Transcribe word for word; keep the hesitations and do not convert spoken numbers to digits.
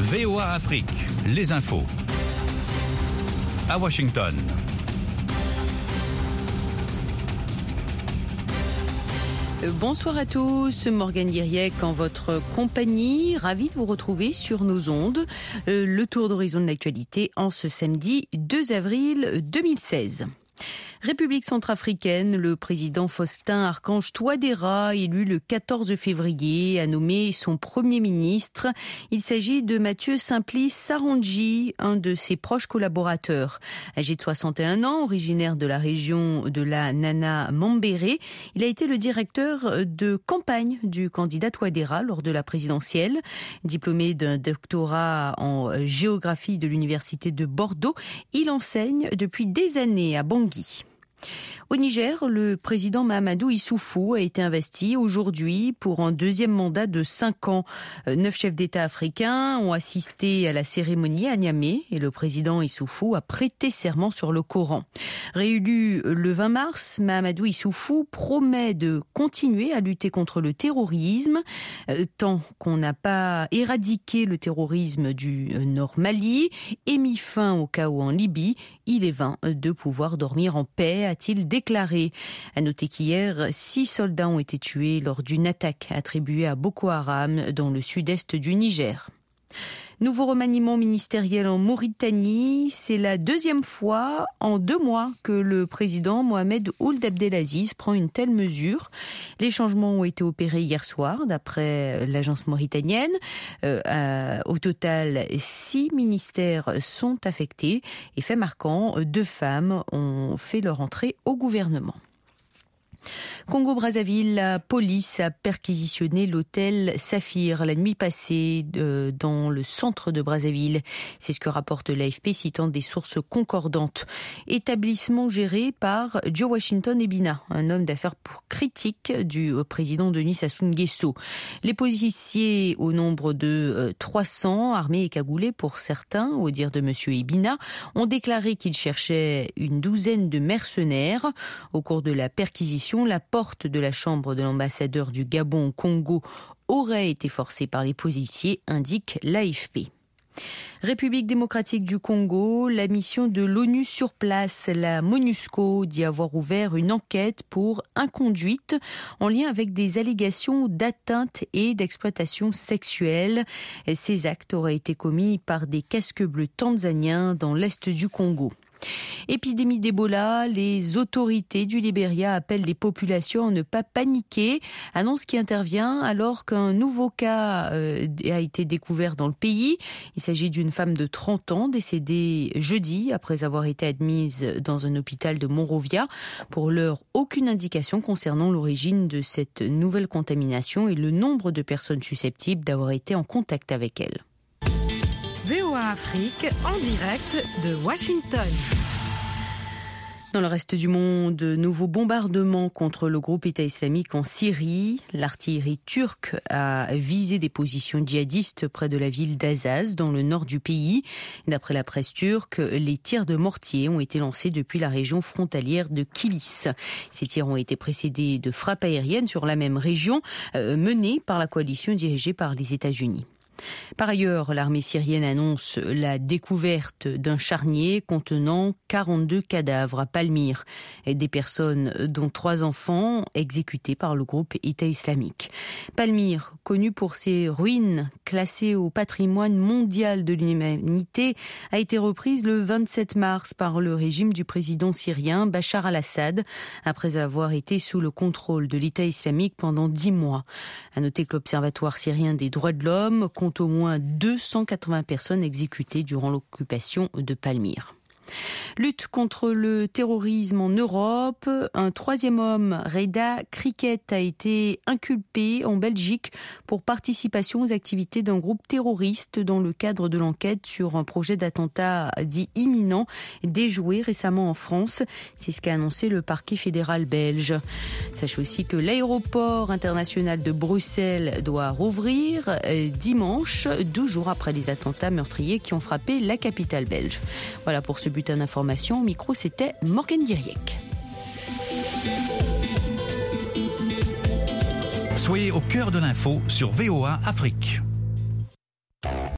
V O A Afrique, les infos. À Washington. Bonsoir à tous, Morgane Guiriec en votre compagnie, ravie de vous retrouver sur nos ondes. Le tour d'horizon de l'actualité en ce samedi deux avril deux mille seize. République centrafricaine, le président Faustin Archange Touadéra, élu le quatorze février, a nommé son premier ministre. Il s'agit de Mathieu Simplice Sarandji, un de ses proches collaborateurs. Âgé de soixante et un ans, originaire de la région de la Nana Mambéré, il a été le directeur de campagne du candidat Touadéra lors de la présidentielle. Diplômé d'un doctorat en géographie de l'université de Bordeaux, il enseigne depuis des années à Bangui. Au Niger, le président Mahamadou Issoufou a été investi aujourd'hui pour un deuxième mandat de cinq ans. Neuf chefs d'État africains ont assisté à la cérémonie à Niamey et le président Issoufou a prêté serment sur le Coran. Réélu le vingt mars, Mahamadou Issoufou promet de continuer à lutter contre le terrorisme. Tant qu'on n'a pas éradiqué le terrorisme du Nord Mali et mis fin au chaos en Libye, il est vain de pouvoir dormir en paix, a-t-il déclaré. À noter qu'hier, six soldats ont été tués lors d'une attaque attribuée à Boko Haram dans le sud-est du Niger. Nouveau remaniement ministériel en Mauritanie, c'est la deuxième fois en deux mois que le président Mohamed Ould Abdelaziz prend une telle mesure. Les changements ont été opérés hier soir, d'après l'agence mauritanienne. Euh, euh, au total, six ministères sont affectés. Et fait marquant, deux femmes ont fait leur entrée au gouvernement. Congo-Brazzaville, la police a perquisitionné l'hôtel Saphir la nuit passée de, dans le centre de Brazzaville. C'est ce que rapporte l'A F P citant des sources concordantes. Établissement géré par Joe Washington Ebina, un homme d'affaires critique du président Denis Sassou Nguesso. Les policiers, au nombre de trois cents, armés et cagoulés pour certains, au dire de monsieur Ebina, ont déclaré qu'ils cherchaient une douzaine de mercenaires. Au cours de la perquisition, la porte de la chambre de l'ambassadeur du Gabon au Congo aurait été forcée par les policiers, indique l'A F P. République démocratique du Congo, la mission de l'ONU sur place, la MONUSCO, dit avoir ouvert une enquête pour inconduite en lien avec des allégations d'atteinte et d'exploitation sexuelle. Ces actes auraient été commis par des casques bleus tanzaniens dans l'est du Congo. Épidémie d'Ebola, les autorités du Libéria appellent les populations à ne pas paniquer. Annonce qui intervient alors qu'un nouveau cas euh, a été découvert dans le pays. Il s'agit d'une femme de trente ans décédée jeudi après avoir été admise dans un hôpital de Monrovia. Pour l'heure, aucune indication concernant l'origine de cette nouvelle contamination et le nombre de personnes susceptibles d'avoir été en contact avec elle. V O A Afrique en direct de Washington. Dans le reste du monde, nouveau bombardement contre le groupe État islamique en Syrie. L'artillerie turque a visé des positions djihadistes près de la ville d'Azaz, dans le nord du pays. D'après la presse turque, les tirs de mortier ont été lancés depuis la région frontalière de Kilis. Ces tirs ont été précédés de frappes aériennes sur la même région, euh, menées par la coalition dirigée par les États-Unis. Par ailleurs, l'armée syrienne annonce la découverte d'un charnier contenant quarante-deux cadavres à Palmyre, et des personnes dont trois enfants exécutés par le groupe État islamique. Palmyre, connu pour ses ruines classées au patrimoine mondial de l'humanité, a été reprise le vingt-sept mars par le régime du président syrien Bachar al-Assad, après avoir été sous le contrôle de l'État islamique pendant dix mois. À noter que l'Observatoire syrien des droits de l'homme compte au moins deux cent quatre-vingts personnes exécutées durant l'occupation de Palmyre. Lutte contre le terrorisme en Europe. Un troisième homme, Reda Cricket, a été inculpé en Belgique pour participation aux activités d'un groupe terroriste dans le cadre de l'enquête sur un projet d'attentat dit imminent déjoué récemment en France. C'est ce qu'a annoncé le parquet fédéral belge. Sachez aussi que l'aéroport international de Bruxelles doit rouvrir dimanche, deux jours après les attentats meurtriers qui ont frappé la capitale belge. Voilà pour ce bulletin d'information. Au micro, c'était Morgane Guiriec. Soyez au cœur de l'info sur V O A Afrique.